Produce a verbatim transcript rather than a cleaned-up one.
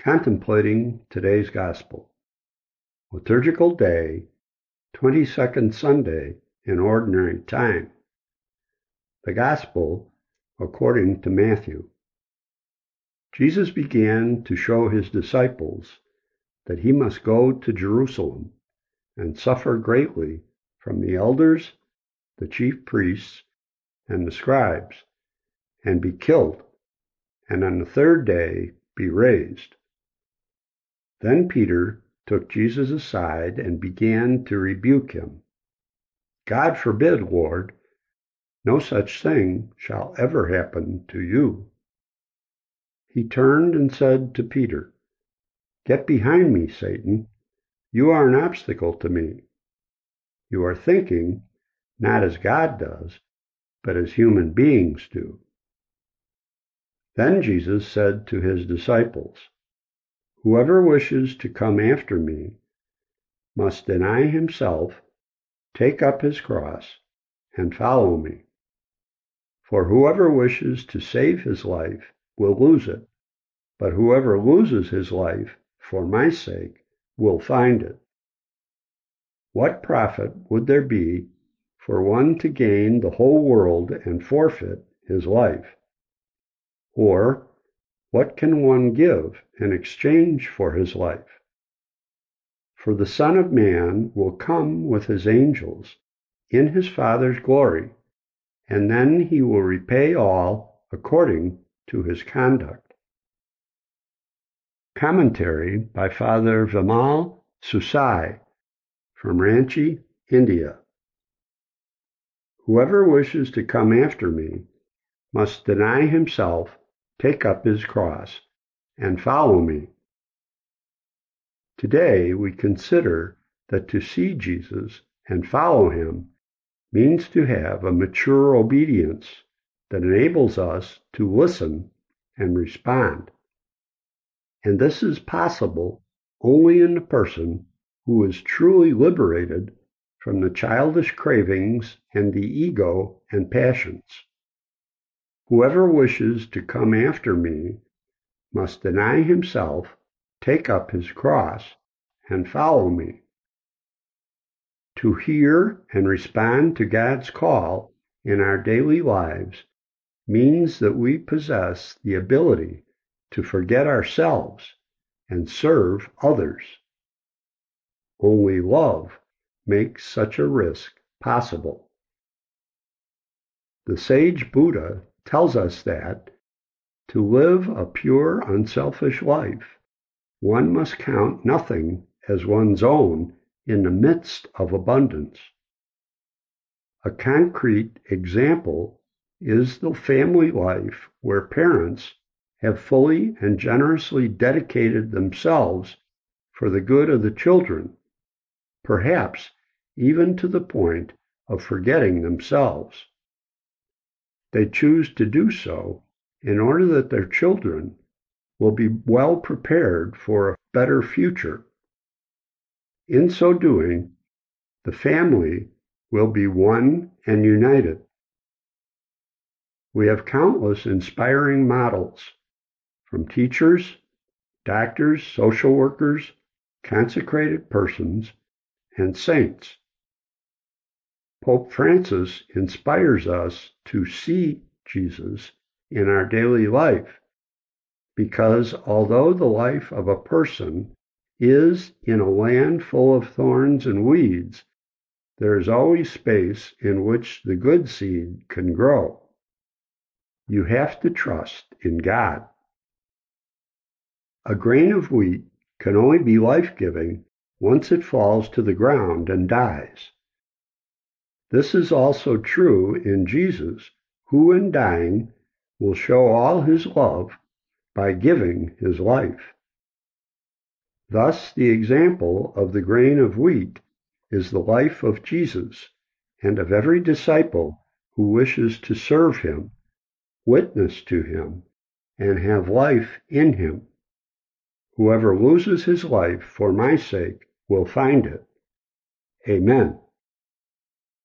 Contemplating today's Gospel. Liturgical Day, twenty-second Sunday in Ordinary Time. The Gospel according to Matthew. Jesus began to show his disciples that he must go to Jerusalem and suffer greatly from the elders, the chief priests, and the scribes, and be killed, and on the third day be raised. Then Peter took Jesus aside and began to rebuke him. God forbid, Lord, no such thing shall ever happen to you. He turned and said to Peter, Get behind me, Satan. You are an obstacle to me. You are thinking not as God does, but as human beings do. Then Jesus said to his disciples, Whoever wishes to come after me must deny himself, take up his cross, and follow me. For whoever wishes to save his life will lose it, but whoever loses his life for my sake will find it. What profit would there be for one to gain the whole world and forfeit his life? Or what can one give in exchange for his life? For the Son of Man will come with his angels in his Father's glory, and then he will repay all according to his conduct. Commentary by Father Vimal Susai from Ranchi, India. Whoever wishes to come after me must deny himself, take up his cross, and follow me. Today we consider that to see Jesus and follow him means to have a mature obedience that enables us to listen and respond. And this is possible only in the person who is truly liberated from the childish cravings and the ego and passions. Whoever wishes to come after me must deny himself, take up his cross, and follow me. To hear and respond to God's call in our daily lives means that we possess the ability to forget ourselves and serve others. Only love makes such a risk possible. The sage Buddha tells us that to live a pure, unselfish life, one must count nothing as one's own in the midst of abundance. A concrete example is the family life where parents have fully and generously dedicated themselves for the good of the children, perhaps even to the point of forgetting themselves. They choose to do so in order that their children will be well prepared for a better future. In so doing, the family will be one and united. We have countless inspiring models, from teachers, doctors, social workers, consecrated persons, and saints. Pope Francis inspires us to see Jesus in our daily life, because although the life of a person is in a land full of thorns and weeds, there is always space in which the good seed can grow. You have to trust in God. A grain of wheat can only be life-giving once it falls to the ground and dies. This is also true in Jesus, who in dying will show all his love by giving his life. Thus, the example of the grain of wheat is the life of Jesus and of every disciple who wishes to serve him, witness to him, and have life in him. Whoever loses his life for my sake will find it. Amen.